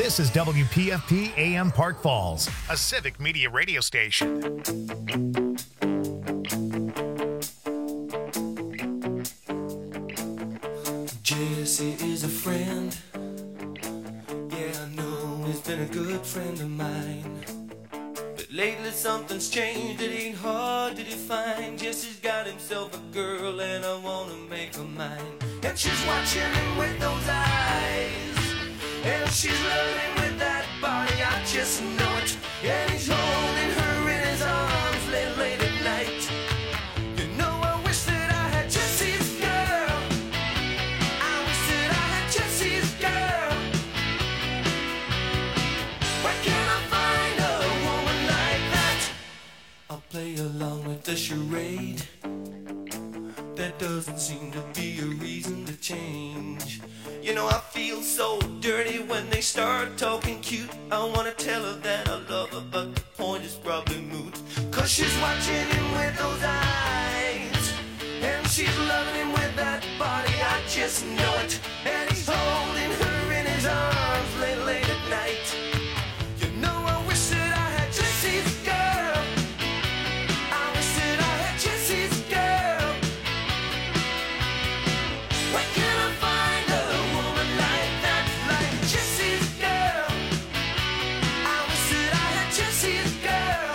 This is WPFP AM Park Falls, a civic media radio station. Jesse is a friend. Yeah, I know he's been a good friend of mine. But lately something's changed, it ain't hard to define. Jesse's got himself a girl and I wanna make her mine. And she's watching him with those eyes, and she's loving with that body, I just know it. And he's holding her in his arms late at night. You know I wish that I had Jesse's girl. I wish that I had Jesse's girl. Where can I find a woman like that? I'll play along with the charade. There doesn't seem to be a reason to change. You know I feel so dirty when they start talking cute. I wanna tell her that I love her, but the point is probably moot. Cause she's watching him with those eyes, and she's loving him with that body, I just know it. And he's holding her in his arms late at night. You know I wish that I had Jesse's girl. I wish that I had Jesse's girl. Where can I find a woman like that, like Jesse's girl? I wish that I had Jesse's girl.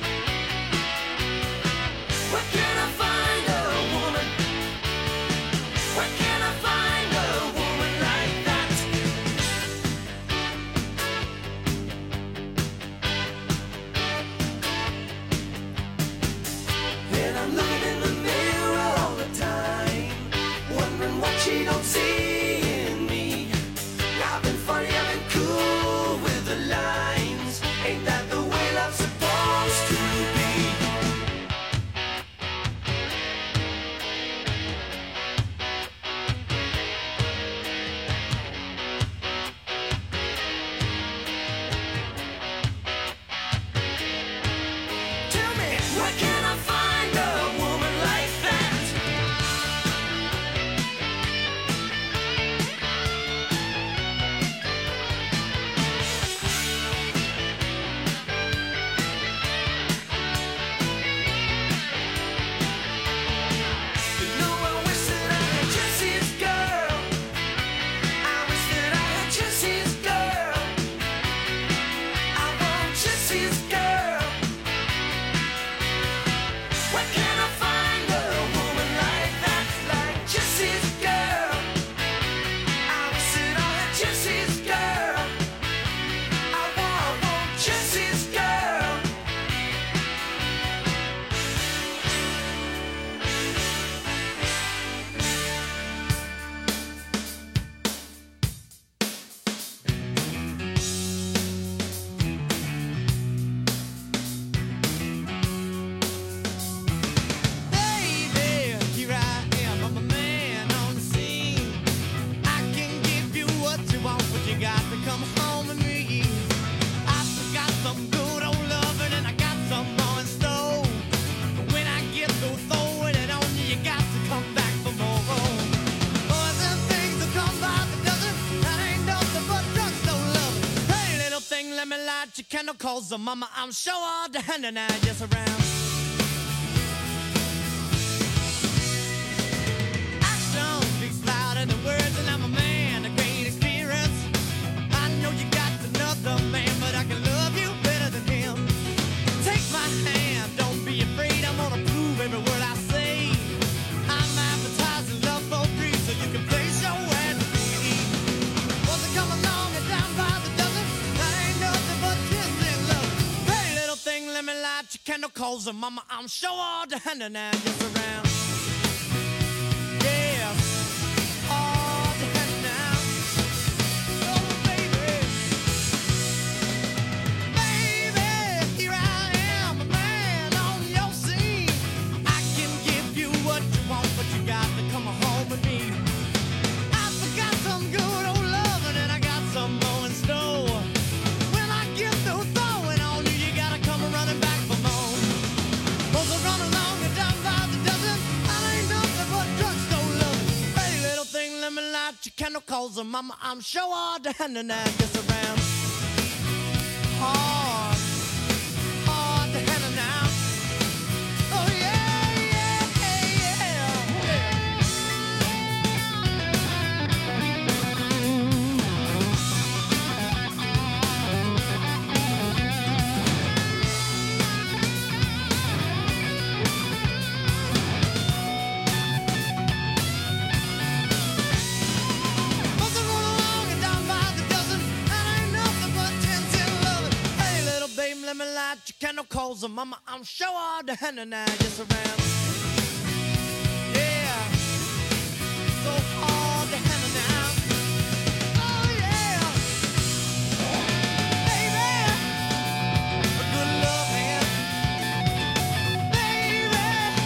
Where can I find a woman? Where can I find a woman like that? And I'm looking in the mirror all the time, wondering what she don't see in me. I've been funny, I've been cool with the lines. Ain't that the way love's supposed to be? Tell me, where can I find a woman like that? You know I wish that I had Jesse's girl. I wish that I had Jesse's girl. I want Jesse's girl. Where can I find a woman like that, like Jesse's girl? I wish that I had Jesse's girl. I want Jesse's girl. Baby, here I am, I'm a man on the scene. I can give you what you want, but you got to come home with me. I got some good old loving and I got some more in store. But when I get through throwing it on you, you got to come back for more. Boys and things will come by the dozen, that ain't nothing but drugstore love. Hey, little thing, let me light your candle, cause the mama, I'm sure all the hand and I just around. Action speaks louder than words, and I'm a man of great experience. I know you got another man, but I can love you better than him. Take my hand, don't be afraid, I'm gonna prove every word I say. I'm advertising love for free, so you can place your ad to me. Wants to come along and down by the dozen, that ain't nothing but kissing love. Hey, little thing, let me light your candle, cause the mama, I'm sure all the hand and I just around. Yeah, all the hand now. Oh, baby. Baby, here I am, a man on your scene. I can give you what you want, but you got to come home with me. I forgot some good old loving and I got some more in store. When I get through throwing on you, you gotta come running back for more. Cause I run along and down by the dozen, I ain't nothing but drugstore loving. Hey, little thing, let me light your candle, cause mama, I'm sure all the hand and I just around. hard, hard to handle now. Oh yeah, yeah, yeah. Most are going along and down by the dozen, and ain't nothing but 10-10-11. Hey, little baby, let me light your candle, 'cause mama, I'm sure hard to handle now. Yes, around. Yeah, so hard to handle now. Oh yeah, baby, good loving, baby,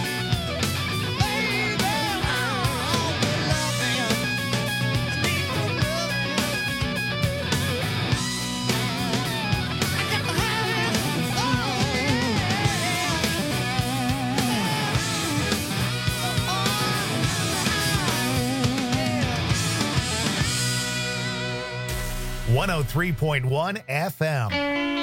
baby, oh, good loving. I need good loving. I got to have it. Oh yeah. 103.1 FM.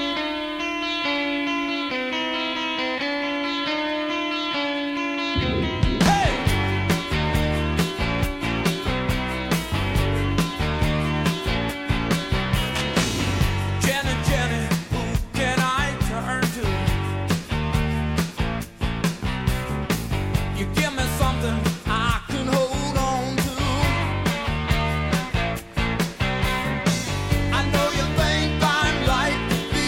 Jenny, Jenny, who can I turn to? You give me something I can hold on to. I know you think I'm right to be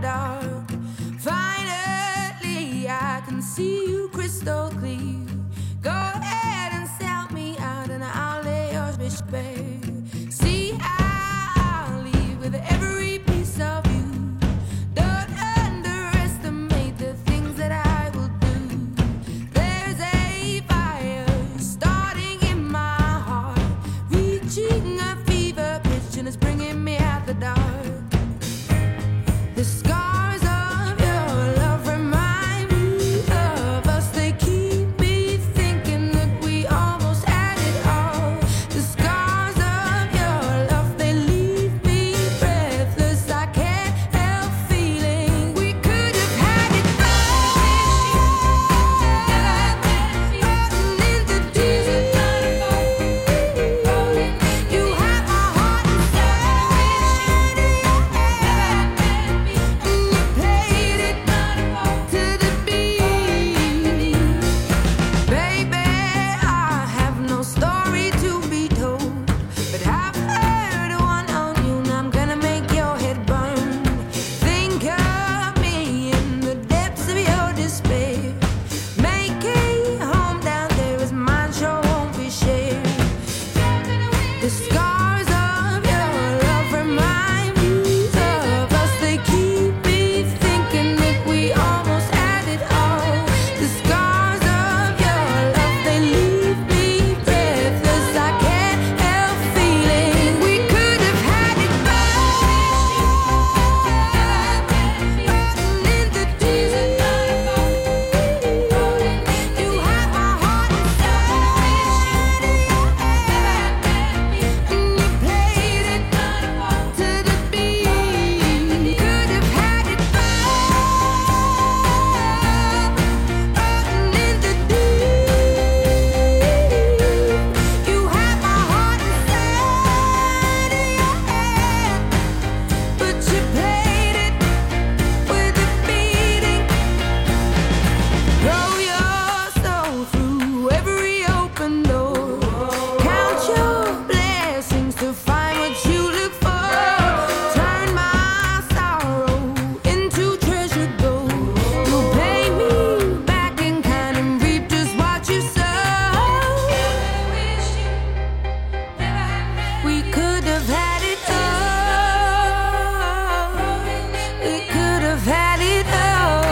dark. Finally, I can see you crystal clear. Go ahead and sell me out, and I'll lay your bitch bare. See, I'll leave with every piece of you. Don't underestimate the things that I will do. There's a fire starting in my heart, reaching a fever pitch, and it's bringing me out the dark. The scars of your love remind me of us. They keep me thinking that we almost had it all. The scars of your love, they leave me breathless. I can't help feeling we could have had it all. Into deep. You have my heart inside. And you played it to the beat. Baby, I have no story to be told, but I've heard one on you, and I'm gonna make your head burn. Think of me in the depths of your despair. Make a home down there as mine sure won't be shared. The scars of your love remind me of us. They keep me thinking that we almost had it all. The scars of your love, they leave me breathless. I can't help feeling we could have had it all. Into deep. You have my heart inside. And you played it to the beat. Could have had it all. Into deep. You have my heart inside of your hand, but you played it with a beating. Throw your soul through every open door. Count your blessings to find what you look for. Turn my sorrow into treasure gold. You'll pay me back in kind and reap just what you sow. We could have had it all. We could have had it all.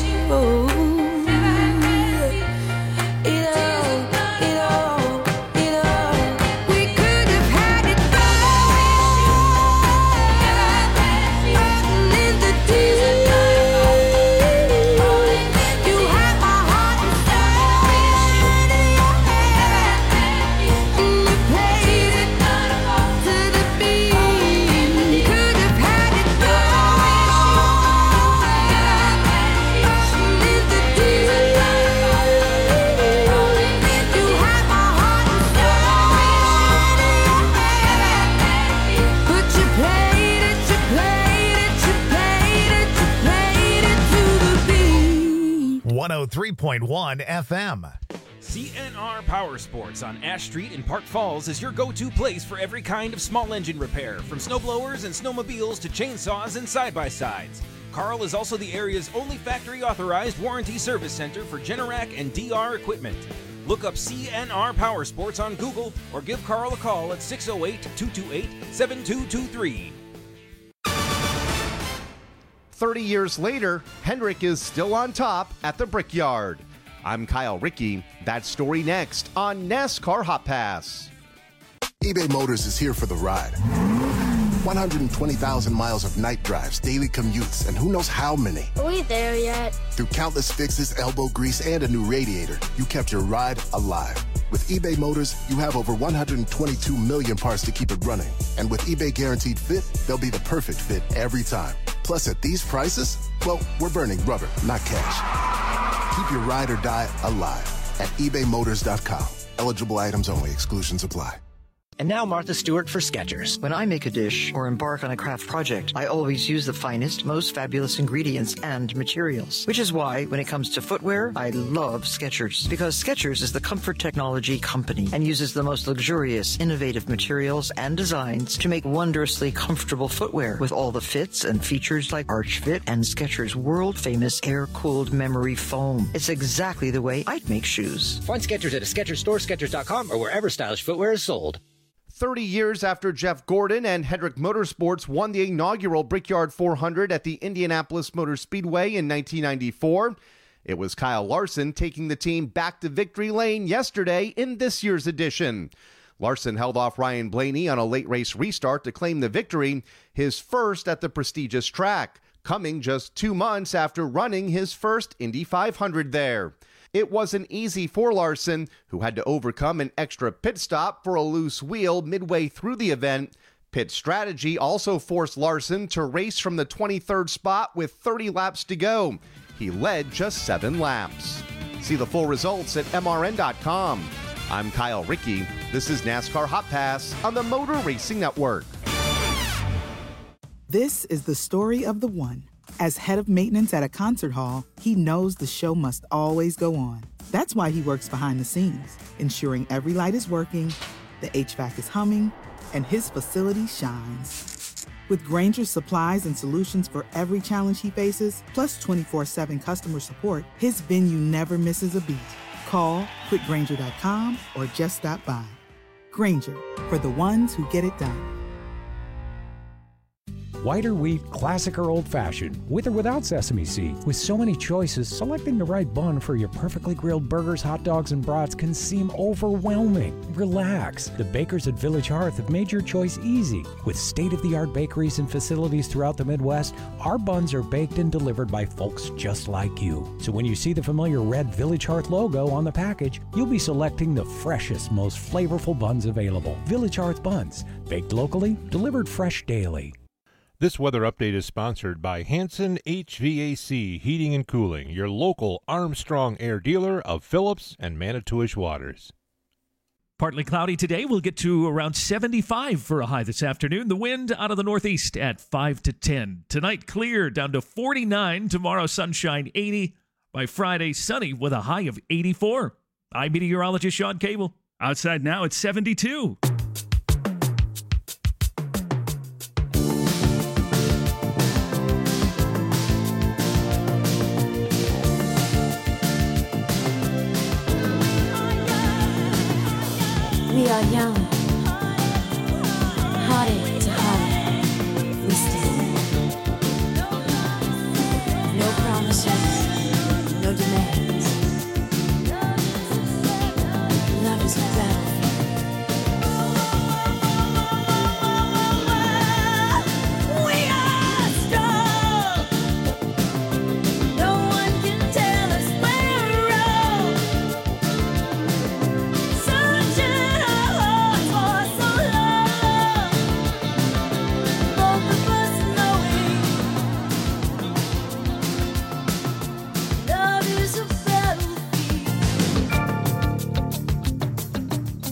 It all. We could have had it all. Into deep. You have my heart inside of your hand. You played it to the beat. Could have had it all. Into deep. You have my heart inside of your hand. But you played it to the beat. 103.1 FM. CNR Power Sports on Ash Street in Park Falls is your go-to place for every kind of small engine repair, from snowblowers and snowmobiles to chainsaws and side-by-sides. Carl is also the area's only factory-authorized warranty service center for Generac and DR equipment. Look up CNR Power Sports on Google or give Carl a call at 608-228-7223. 30 years later, Hendrick is still on top at the Brickyard. I'm Kyle Rickey. That story next on NASCAR Hot Pass. eBay Motors is here for the ride. 120,000 miles of night drives, daily commutes, and who knows how many. Are we there yet? Through countless fixes, elbow grease, and a new radiator, you kept your ride alive. With eBay Motors, you have over 122 million parts to keep it running. And with eBay Guaranteed Fit, they'll be the perfect fit every time. Plus, at these prices, well, we're burning rubber, not cash. Keep your ride or die alive at ebaymotors.com. Eligible items only. Exclusions apply. And now Martha Stewart for Skechers. When I make a dish or embark on a craft project, I always use the finest, most fabulous ingredients and materials. Which is why, when it comes to footwear, I love Skechers. Because Skechers is the comfort technology company and uses the most luxurious, innovative materials and designs to make wondrously comfortable footwear with all the fits and features like Arch Fit and Skechers' world-famous air-cooled memory foam. It's exactly the way I'd make shoes. Find Skechers at a Skechers store, Skechers.com, or wherever stylish footwear is sold. 30 years after Jeff Gordon and Hendrick Motorsports won the inaugural Brickyard 400 at the Indianapolis Motor Speedway in 1994, it was Kyle Larson taking the team back to victory lane yesterday in this year's edition. Larson held off Ryan Blaney on a late race restart to claim the victory, his first at the prestigious track, coming just 2 months after running his first Indy 500 there. It wasn't easy for Larson, who had to overcome an extra pit stop for a loose wheel midway through the event. Pit strategy also forced Larson to race from the 23rd spot with 30 laps to go. He led just 7 laps. See the full results at MRN.com. I'm Kyle Rickey. This is NASCAR Hot Pass on the Motor Racing Network. This is the story of the one. As head of maintenance at a concert hall, he knows the show must always go on. That's why he works behind the scenes, ensuring every light is working, the HVAC is humming, and his facility shines. With Grainger's supplies and solutions for every challenge he faces, plus 24/7 customer support, his venue never misses a beat. Call quickgrainger.com or just stop by. Grainger, for the ones who get it done. White or wheat, classic or old-fashioned, with or without sesame seed. With so many choices, selecting the right bun for your perfectly grilled burgers, hot dogs, and brats can seem overwhelming. Relax. The bakers at Village Hearth have made your choice easy. With state-of-the-art bakeries and facilities throughout the Midwest, our buns are baked and delivered by folks just like you. So when you see the familiar red Village Hearth logo on the package, you'll be selecting the freshest, most flavorful buns available. Village Hearth buns, baked locally, delivered fresh daily. This weather update is sponsored by Hanson HVAC Heating and Cooling, your local Armstrong Air dealer of Phillips and Manitowish Waters. Partly cloudy today. We'll get to around 75 for a high this afternoon. The wind out of the northeast at 5 to 10. Tonight, clear down to 49. Tomorrow, sunshine 80. By Friday, sunny with a high of 84. I'm meteorologist Sean Cable. Outside now, it's 72. We are young, hearted to heart, we stand. No promises, no demands. Love is a battlefield. We are strong. No one can tell us we're wrong. Sunshine for so long, both of us knowing love is a battlefield.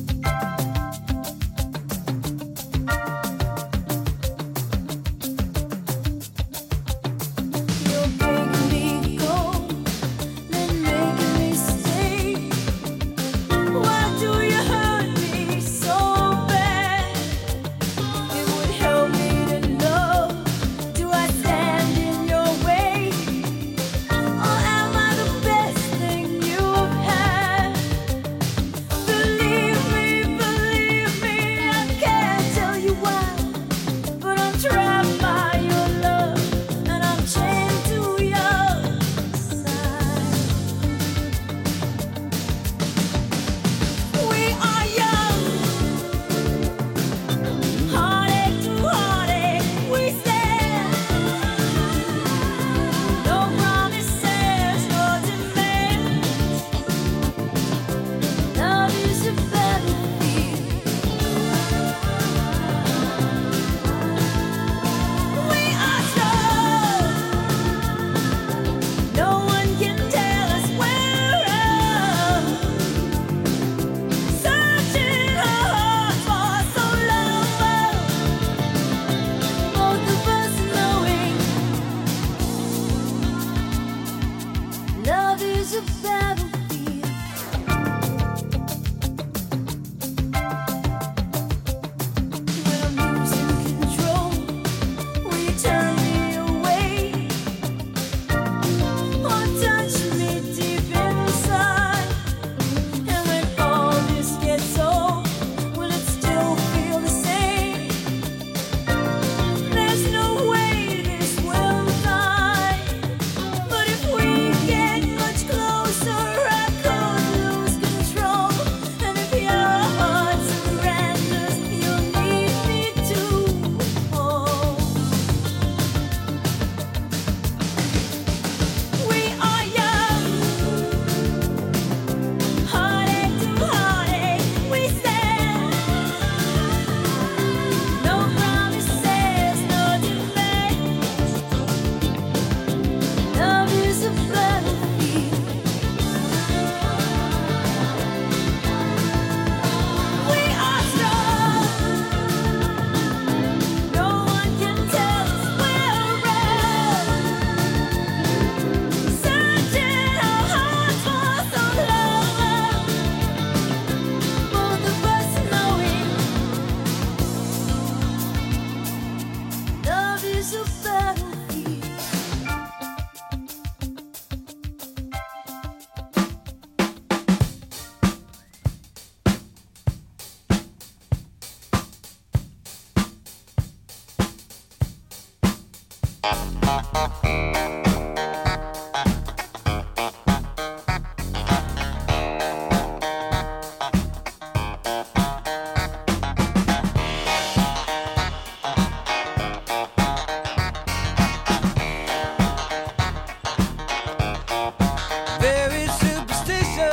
Very superstitious,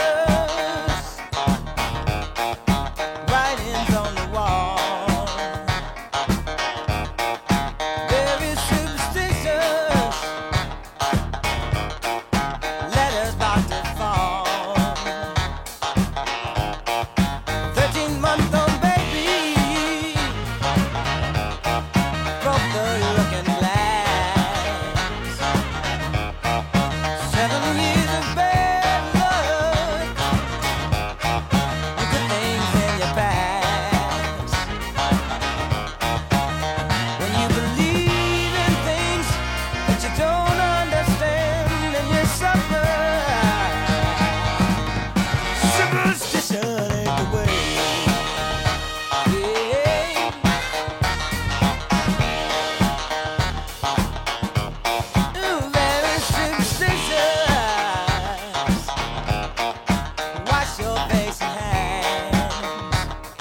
writings on the wall. Very superstitious, letters about to fall. 13-month-old baby broke the looking glass. 7 years of bad luck, you put things in your past. When you believe in things that you don't understand, and you suffer. Superstition ain't the way. Ooh, very superstitious. Wash your face and hands.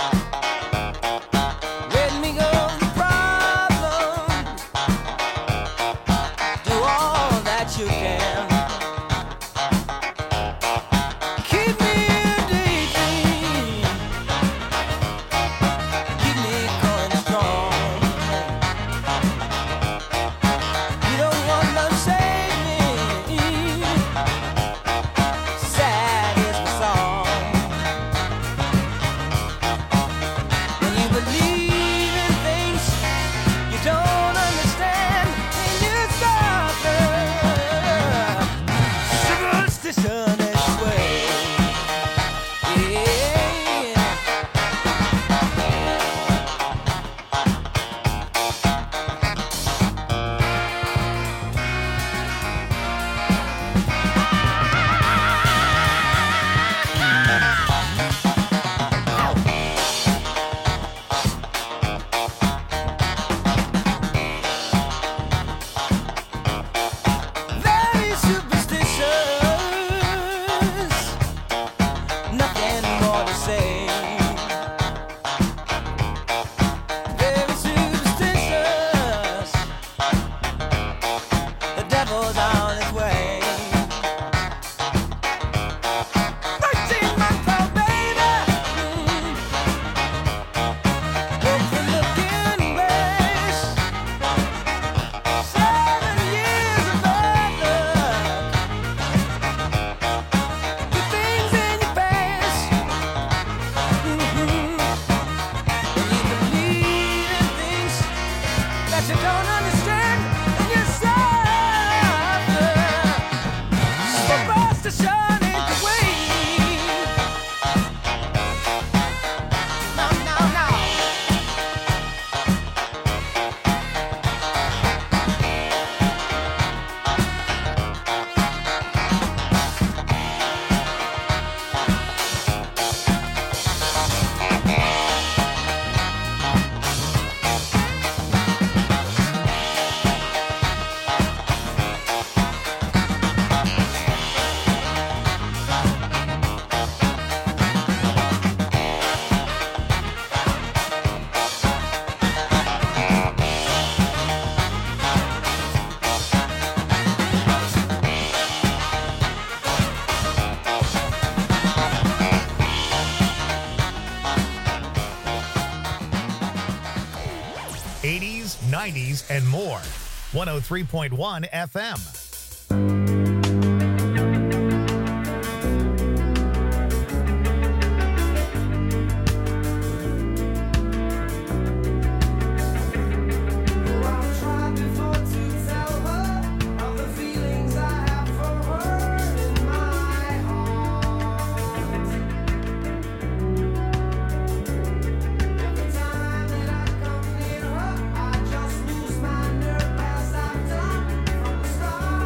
Let me go the problem. Do all that you can. Keep me daydream. Keep me going strong. You don't want to save me. Sad is the song. When you believe in things you don't understand, and you suffer. Superstition is the way. Yeah. Very superstitious, nothing more to say. Very superstitious, the devil's on his way. 13-month-old baby, broke the looking glass. 7 years of bad luck, put things in your past. When you believe in things that you don't understand, and you suffer. Superstition ain't the way. No, no, no. '80s, '90s, and more. 103.1 FM. I just lose my nerve as I've done from the start.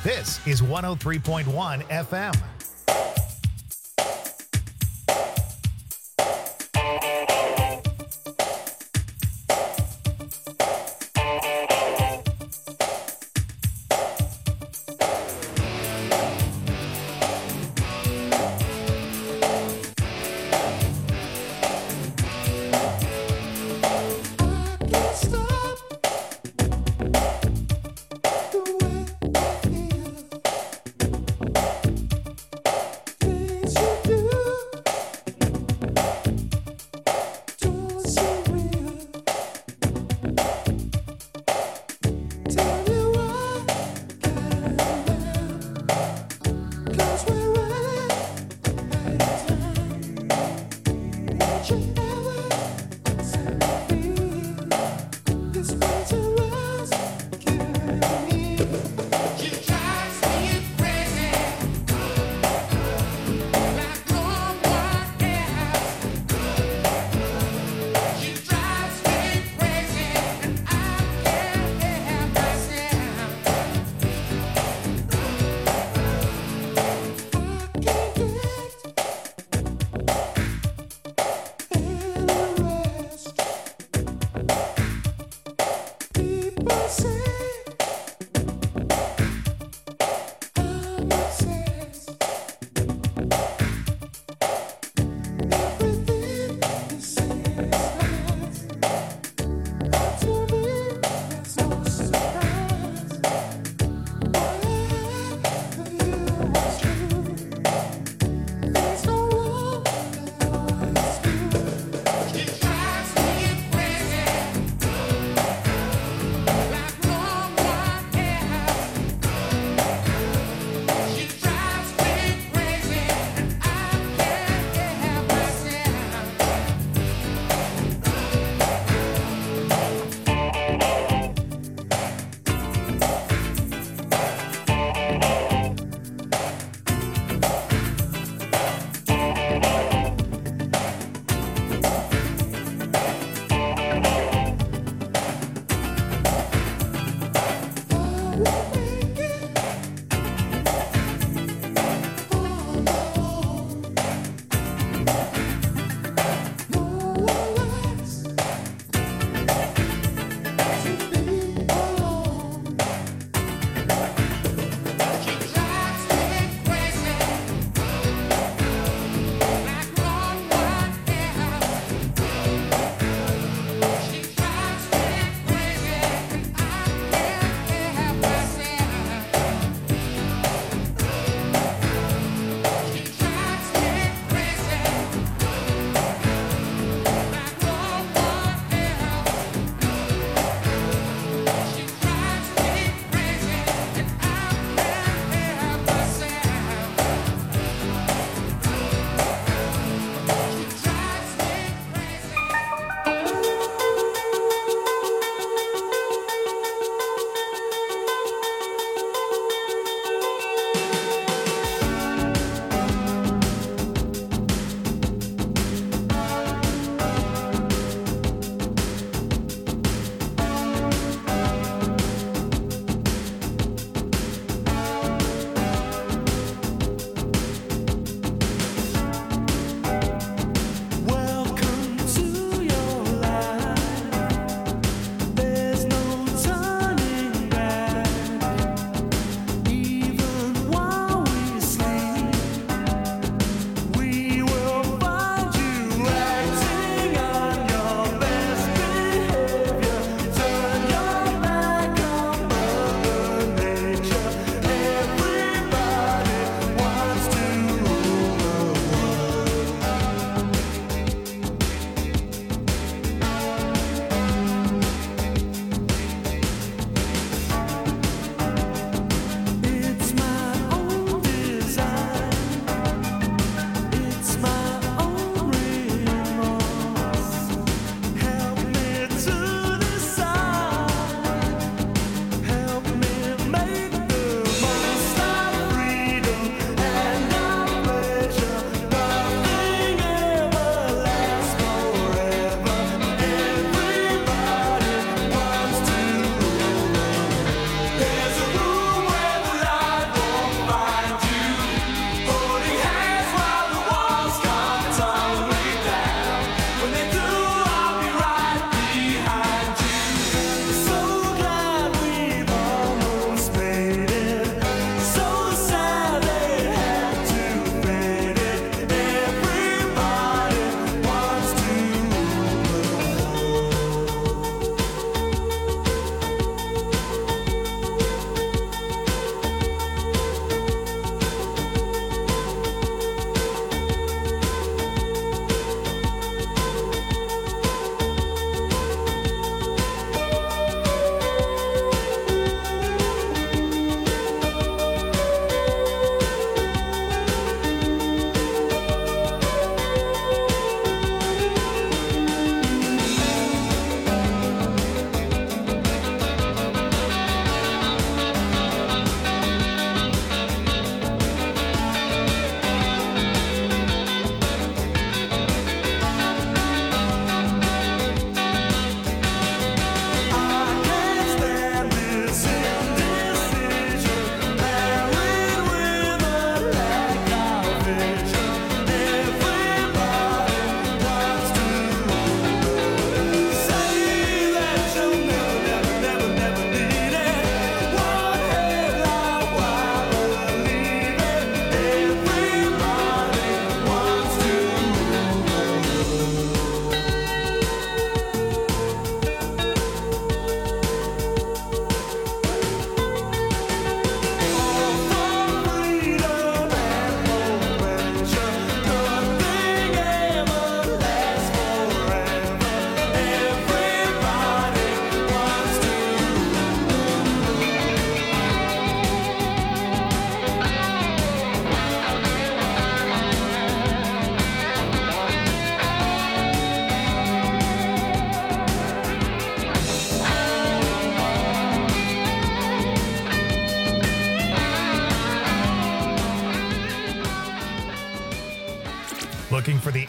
This is 103.1 FM.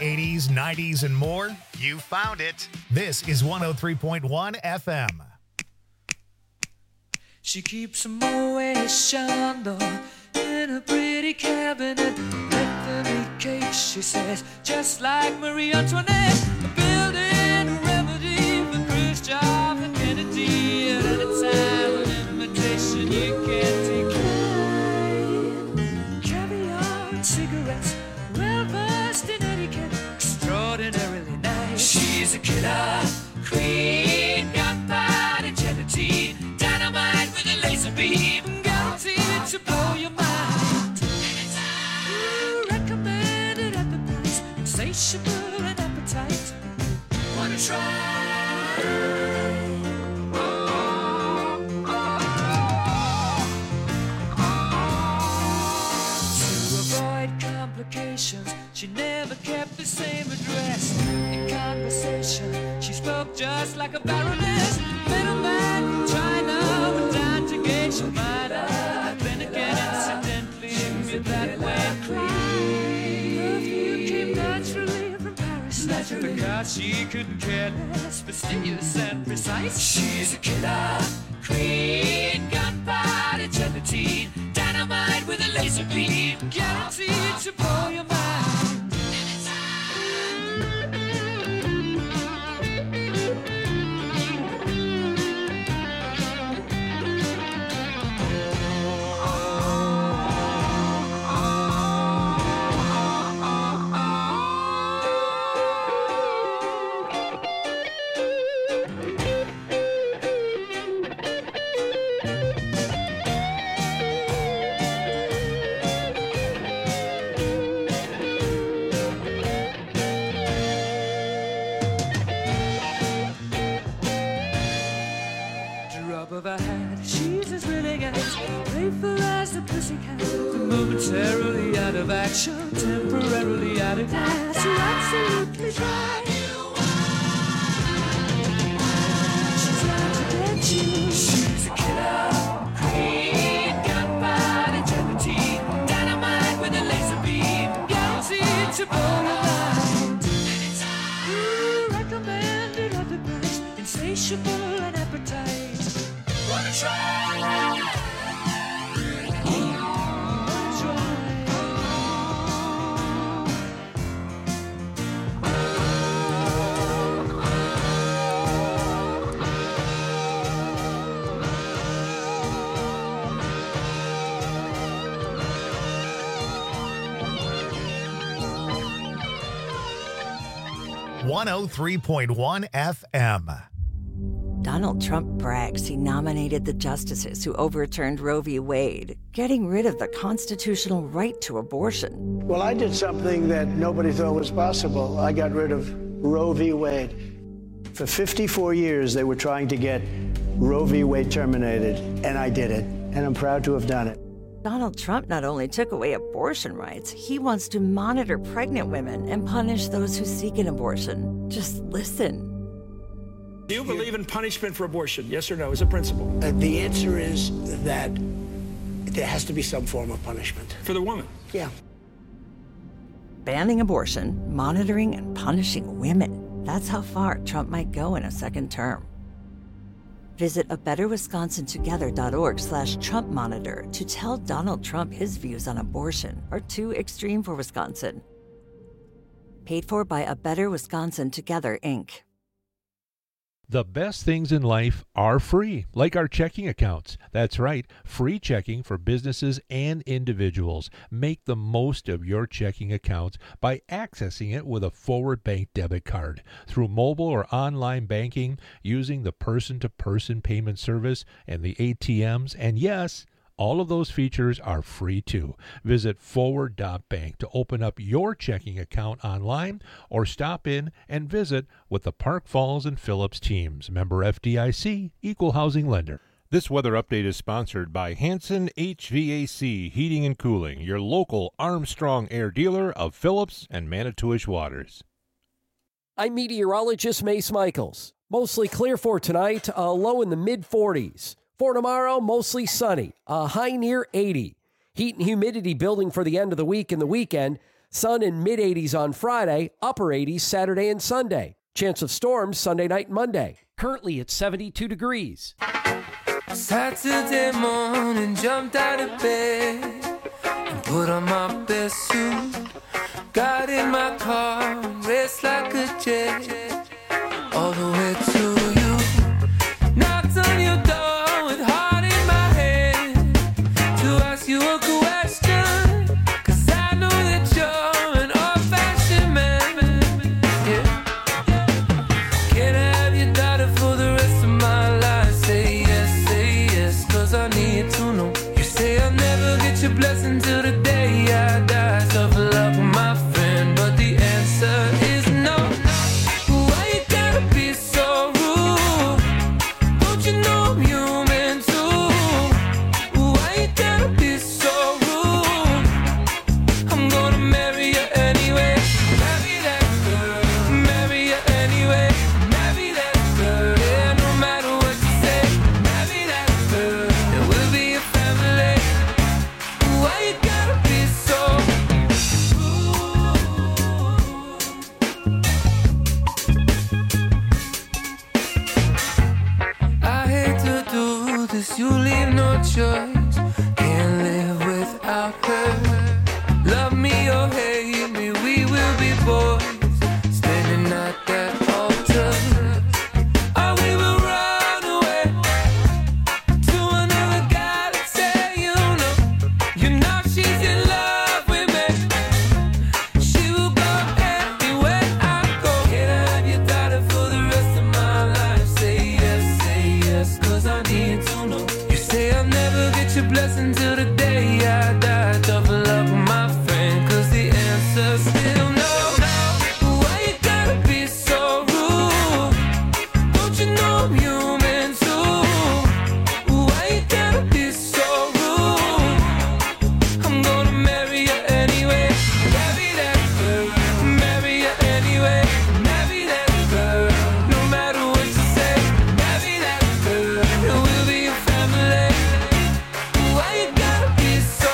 80s, 90s, and more? You found it. This is 103.1 FM. She keeps a Moet Chandon in a pretty cabinet. Let them eat cake, she says, just like Marie Antoinette. Building a remedy for Khrushchev and Kennedy. At any time, an invitation you can't decline. Caviar and cigarettes, well versed in etiquette, extraordinarily nice. She's a killer queen, gunpowder gelatine, dynamite with a laser beam, guaranteed to blow your mind. Recommended at the price, insatiable and appetite. Wanna try? To avoid complications, she never kept the same address. In conversation, she spoke just like a baroness. Middleman from China went down to Geisha Minor. Then again, incidentally, with that wet cream. Perfume came naturally from Paris. Because she couldn't care less, fastidious and precise. She's a killer queen, gunpowder gelatine, dynamite with a laser beam, guaranteed to blow your mind. Drop of a hat, she's as willing as playful as a pussycat. Momentarily out of action, temporarily out of gas. You're absolutely dry. She's out to get you. She's a killer queen, gunpowder gelatine, dynamite with a laser beam, guaranteed to blow your mind. Recommended at the price, insatiable and appetite. Wanna try? One 103.1 FM. Donald Trump brags he nominated the justices who overturned Roe v. Wade, getting rid of the constitutional right to abortion. Well, I did something that nobody thought was possible. I got rid of Roe v. Wade. For 54 years, they were trying to get Roe v. Wade terminated, and I did it, and I'm proud to have done it. Donald Trump not only took away abortion rights, he wants to monitor pregnant women and punish those who seek an abortion. Just listen. Do you believe in punishment for abortion? Yes or no, as a principle? The answer is that there has to be some form of punishment. For the woman? Yeah. Banning abortion, monitoring and punishing women. That's how far Trump might go in a second term. Visit abetterwisconsintogether.org/Trump Monitor to tell Donald Trump his views on abortion are too extreme for Wisconsin. Paid for by A Better Wisconsin Together, Inc. The best things in life are free, like our checking accounts. That's right, free checking for businesses and individuals. Make the most of your checking accounts by accessing it with a Forward Bank debit card through mobile or online banking, using the person-to-person payment service and the ATMs. And yes, all of those features are free too. Visit forward.bank to open up your checking account online or stop in and visit with the Park Falls and Phillips teams. Member FDIC, Equal Housing Lender. This weather update is sponsored by Hanson HVAC Heating and Cooling, your local Armstrong Air dealer of Phillips and Manitowish Waters. I'm meteorologist Mace Michaels. Mostly clear for tonight, a low in the mid-40s. For tomorrow, mostly sunny, a high near 80. Heat and humidity building for the end of the week and the weekend. Sun in mid-80s on Friday, upper 80s Saturday and Sunday. Chance of storms Sunday night and Monday. Currently at 72 degrees. Saturday morning, jumped out of bed and put on my best suit. Got in my car and raced like a jet all the way to you. Knocked on your door with heart in my hand to ask you a question, 'cause I know that you're an old-fashioned man. Yeah. Can I have your daughter for the rest of my life? Say yes, 'cause I need to know. You say I'll never get your blessing till the day I die. Tough luck, my friend, but the answer is no. Why you gotta be so rude? Don't you know I'm human too? Why you gotta be so rude? I'm gonna marry you anyway. Marry that girl. Marry you anyway. Marry that girl. Yeah, no matter what you say. Marry that girl. And we'll be a family. Why you gotta be so I hate to do this, you leave no choice. Can't live without her. Love me or hate me, we will be boys. Standing at that altar. Or we will run away to another galaxy, you know she's in love with me. She will go anywhere I go. Can I have your daughter for the rest of my life? Say yes, 'cause I need to know. You say I'll never get your blessing till the day I die. Tough luck, my friend, 'cause the answer's still no. Why you gotta be so rude? Don't you know I'm human too? Why you gotta be so rude? I'm gonna marry you anyway. Marry that girl. Marry you anyway. Marry that girl. No matter what you say. Marry that girl. And we'll be a family. Why you gotta be so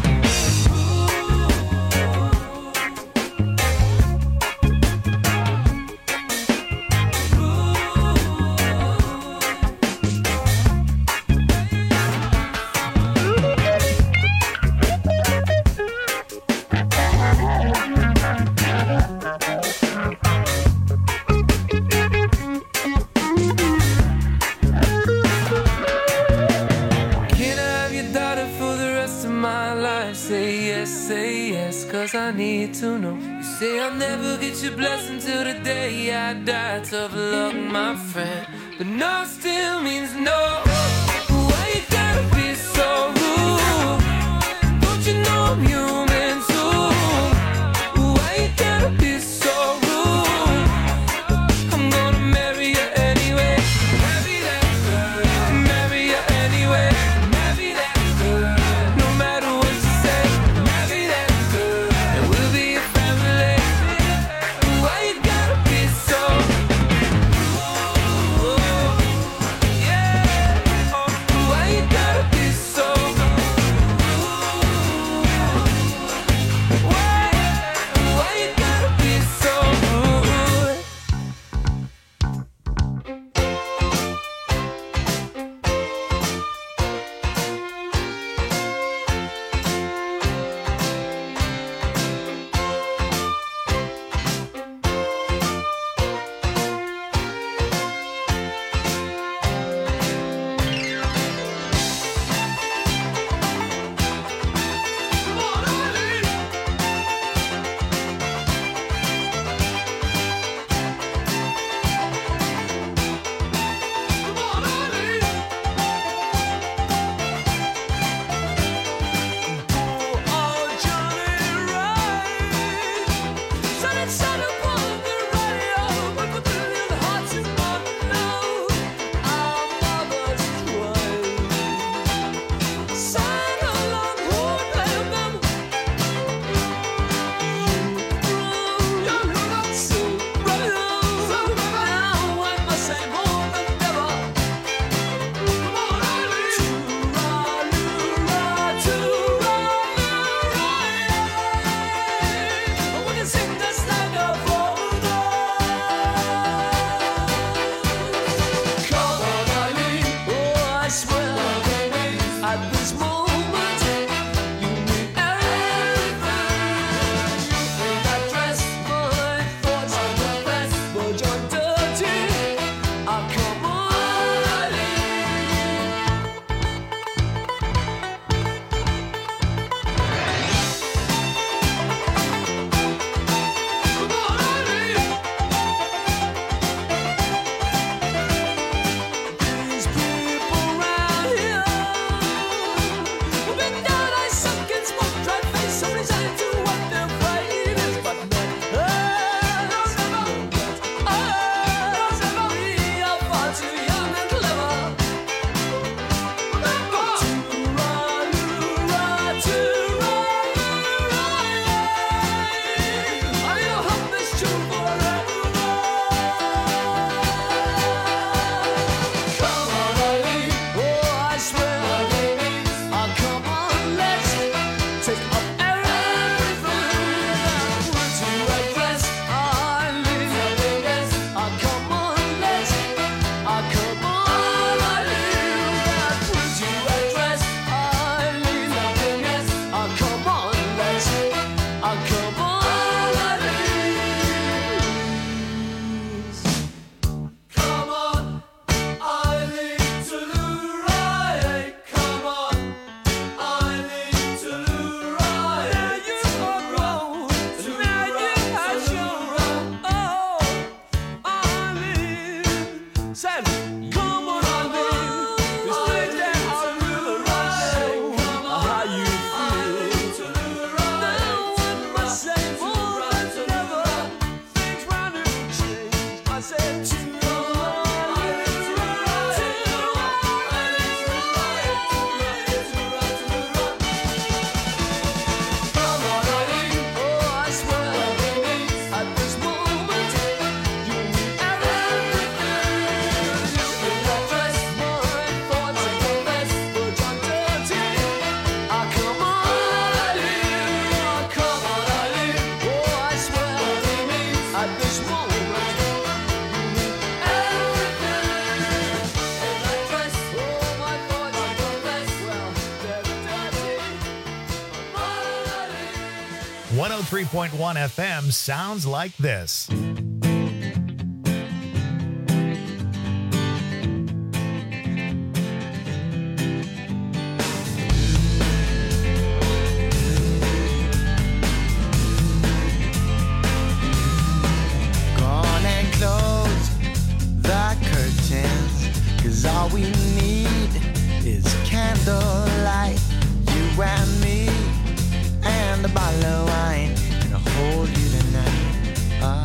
Can I have your daughter for the rest of my life? Say yes, 'cause I need to know. You say I'll never get your blessing till the day I die. Tough luck, my friend, but no still means no. Why you gotta be so rude? Don't you know I'm human too? Why you gotta be so rude? I'm gonna marry you anyway. Marry that girl. Marry you anyway. Marry that girl. No matter what you say. Marry that girl. And we'll be a family. Why you gotta be so rude? Yeah. Said, come on, darling. This thing that I really like. How you feel? Now what must say more than never? Things round here will change. I said, One 103.1 FM sounds like this. Gone and close the curtains, 'cause all we need is candlelight. You and me and a bottle of wine, and I'll hold you tonight.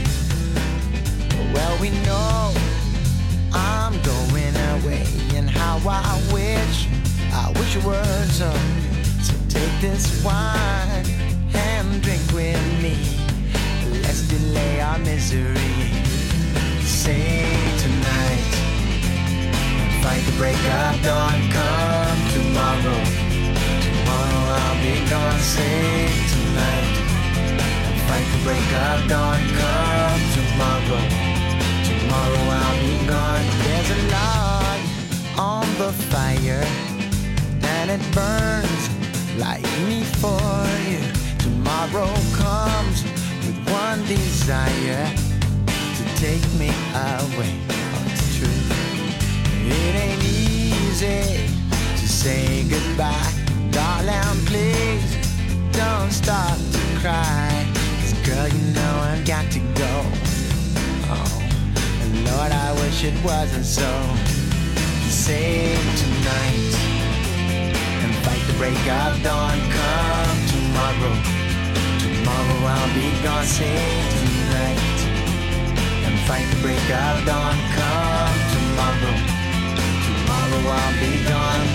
Well, we know I'm going away, and how I wish it were so. So take this wine and drink with me. Let's delay our misery. Sing tonight, fight the break of dawn. Come tomorrow. Tomorrow I'll be gone. Sing tonight, fight the break of dawn. Come tomorrow. Tomorrow I'll be gone. There's a log on the fire, and it burns like me for you. Tomorrow comes with one desire, to take me away. Oh, it's true. It ain't easy to say goodbye. Darling, please don't start to cry. 'Cause girl, you know I've got to go. Oh, and Lord, I wish it wasn't so. Sing tonight and fight the break of dawn. Come tomorrow. Tomorrow I'll be gone. Sing tonight and fight the break of dawn. Come tomorrow. Tomorrow I'll be gone.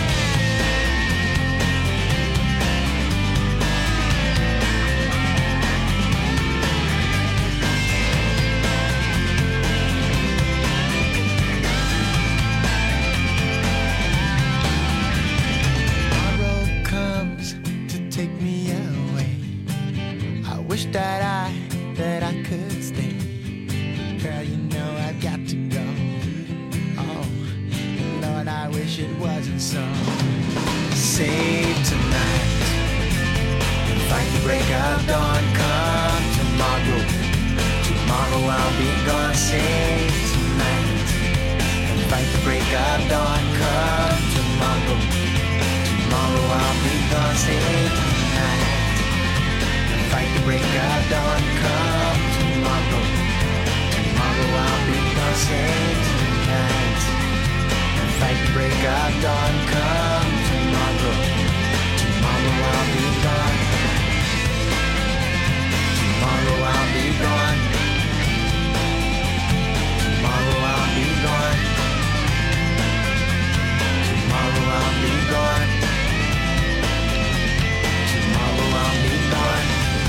Wish that I could stay. Girl, you know I've got to go. Oh, Lord, I wish it wasn't so. Save tonight and fight the break of dawn. Come tomorrow. Tomorrow I'll be gone. Save tonight and fight the break of dawn. Come tomorrow. Tomorrow I'll be gone. Save tonight. Fight the break of dawn, come tomorrow. Tomorrow I'll be gone, save tonight. Fight the break of dawn, come tomorrow. Tomorrow I'll be gone. Tomorrow I'll be gone. Tomorrow I'll be gone. Tomorrow I'll be gone. Tomorrow I'll be gone.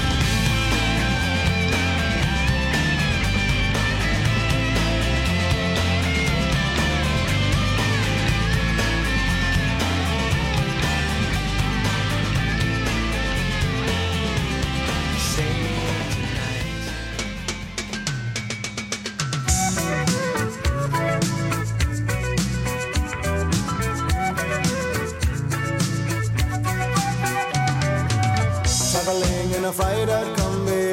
Traveling in a freighter combi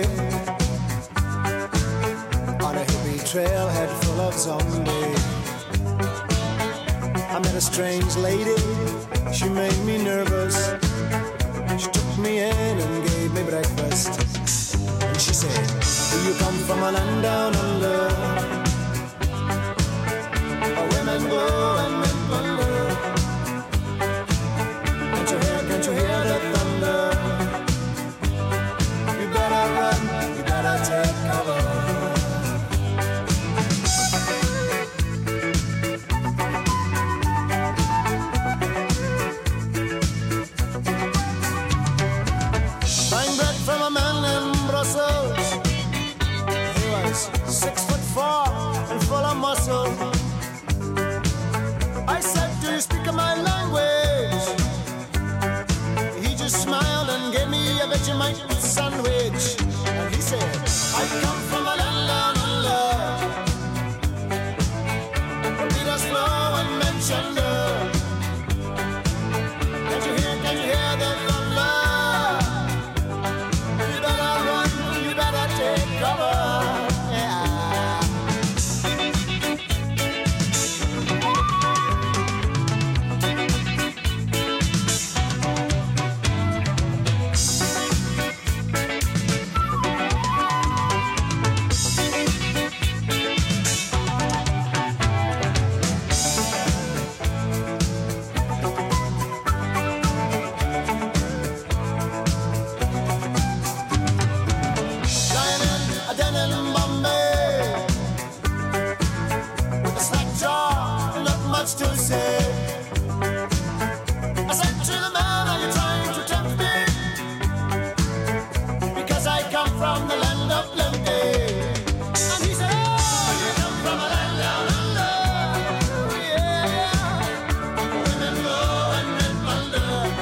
on a hippie trailhead full of zombies. I met a strange lady, she made me nervous. She took me in and gave me breakfast. And she said, do you come from a land down under?